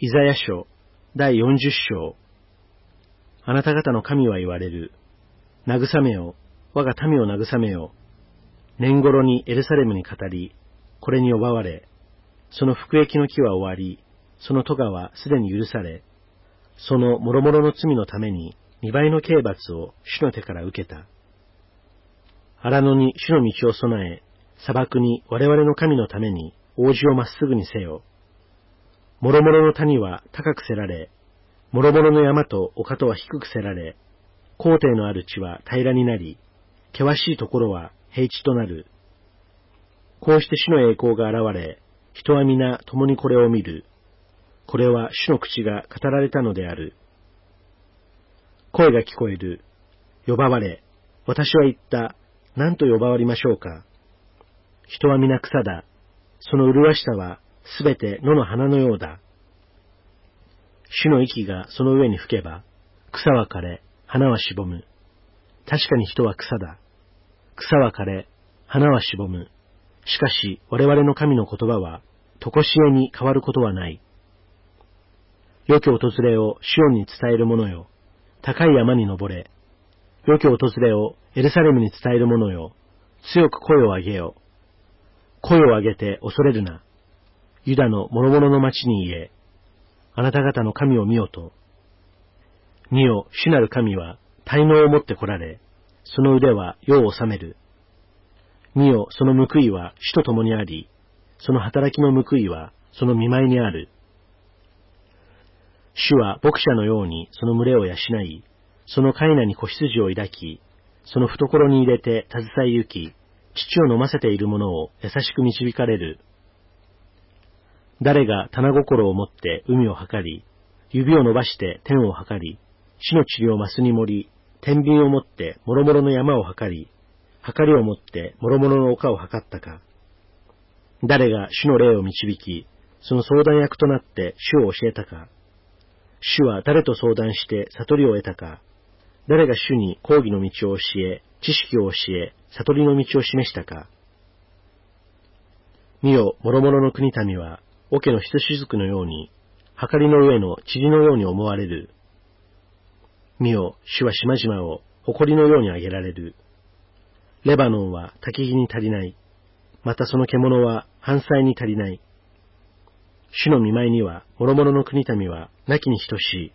イザヤ書第40章。あなた方の神は言われる。慰めよ、我が民を慰めよ。年頃にエルサレムに語り、これに呼ばわれ、その服役の期は終わり、その咎はすでに許され、その諸々の罪のために2倍の刑罰を主の手から受けた。荒野に主の道を備え、砂漠に我々の神のために王子をまっすぐにせよ。諸々の谷は高くせられ、諸々の山と丘とは低くせられ、高低のある地は平らになり、険しいところは平地となる。こうして主の栄光が現れ、人は皆共にこれを見る。これは主の口が語られたのである。声が聞こえる。呼ばわれ、私は言った。何と呼ばわりましょうか。人は皆草だ。その麗しさはすべて野の花のようだ。主の息がその上に吹けば、草は枯れ、花はしぼむ。確かに人は草だ。草は枯れ、花はしぼむ。しかし我々の神の言葉は、とこしえに変わることはない。良き訪れをシオンに伝える者よ。高い山に登れ。良き訪れをエルサレムに伝える者よ。強く声を上げよ。声を上げて恐れるな。ユダの諸々の町に言え。あなた方の神を見よと。見よ、主なる神は大能を持って来られ、その腕は世を治める。見よ、その報いは主と共にあり、その働きの報いはその見舞いにある。主は牧者のようにその群れを養い、その飼い名に子羊を抱き、その懐に入れて携え行き、乳を飲ませている者を優しく導かれる。誰が棚心を持って海を測り、指を伸ばして天を測り、地の塵をマスに盛り、天秤を持って諸々の山を測り、測りを持って諸々の丘を測ったか。誰が主の霊を導き、その相談役となって主を教えたか。主は誰と相談して悟りを得たか。誰が主に公義の道を教え、知識を教え、悟りの道を示したか。見よ、諸々の国民は、桶のひとしずくのように、はかりの上の塵のように思われる。見よ、主は島々を誇りのように上げられる。レバノンは焚き木に足りない。またその獣は繁殖に足りない。主の見舞いには、諸々の国民は亡きに等しい。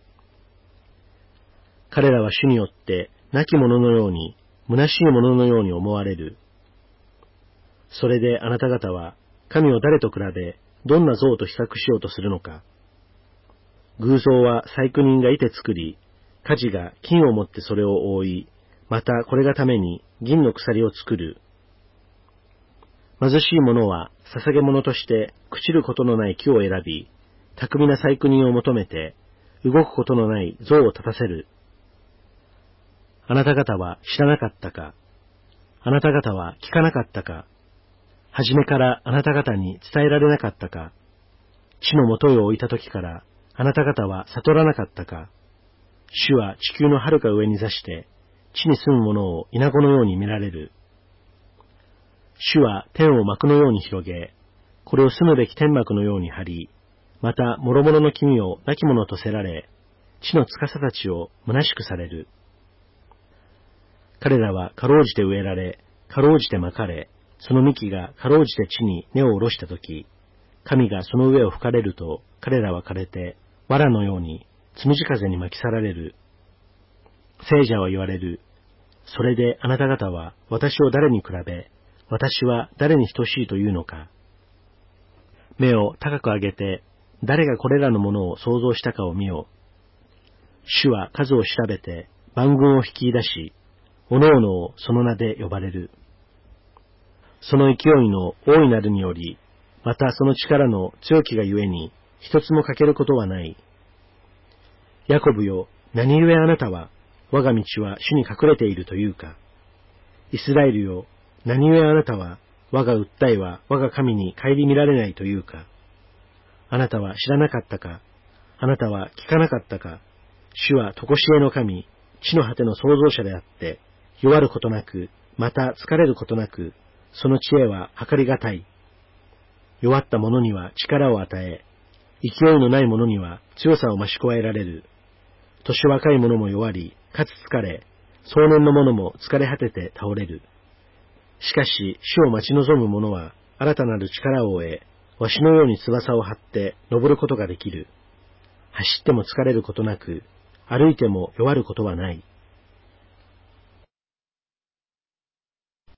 彼らは主によって、亡き者のように、虚しい者のように思われる。それであなた方は、神を誰と比べ、どんな像と比較しようとするのか。偶像は細工人がいて作り、鍛冶が金を持ってそれを覆い、またこれがために銀の鎖を作る。貧しい者は捧げ物として朽ちることのない木を選び、巧みな細工人を求めて、動くことのない像を立たせる。あなた方は知らなかったか。あなた方は聞かなかったか。はじめからあなた方に伝えられなかったか。地の元へ置いた時からあなた方は悟らなかったか。主は地球の遥か上に座して、地に住む者を稲子のように見られる。主は天を幕のように広げ、これを住むべき天幕のように張り、また諸々の君を亡き者とせられ、地の司たちを虚しくされる。彼らはかろうじて植えられ、かろうじてまかれ、その幹がかろうじて地に根を下ろしたとき、神がその上を吹かれると、彼らは枯れて、藁のように、つむじ風に巻き去られる。聖者は言われる。それであなた方は私を誰に比べ、私は誰に等しいというのか。目を高く上げて、誰がこれらのものを創造したかを見よ。主は数を調べて、万軍を引き出し、おのおのをその名で呼ばれる。その勢いの大いなるにより、またその力の強きがゆえに、一つも欠けることはない。ヤコブよ、何故あなたは、我が道は主に隠れているというか。イスラエルよ、何故あなたは、我が訴えは我が神に顧みられないというか。あなたは知らなかったか。あなたは聞かなかったか。主は常しえの神、地の果ての創造者であって、弱ることなく、また疲れることなく、その知恵は計りがたい。弱った者には力を与え、 勢いのない者には強さを増し加えられる。年若い者も弱り、かつ疲れ、壮年の者も疲れ果てて倒れる。しかし、主を待ち望む者は新たなる力を得、わしのように翼を張って登ることができる。走っても疲れることなく、歩いても弱ることはない。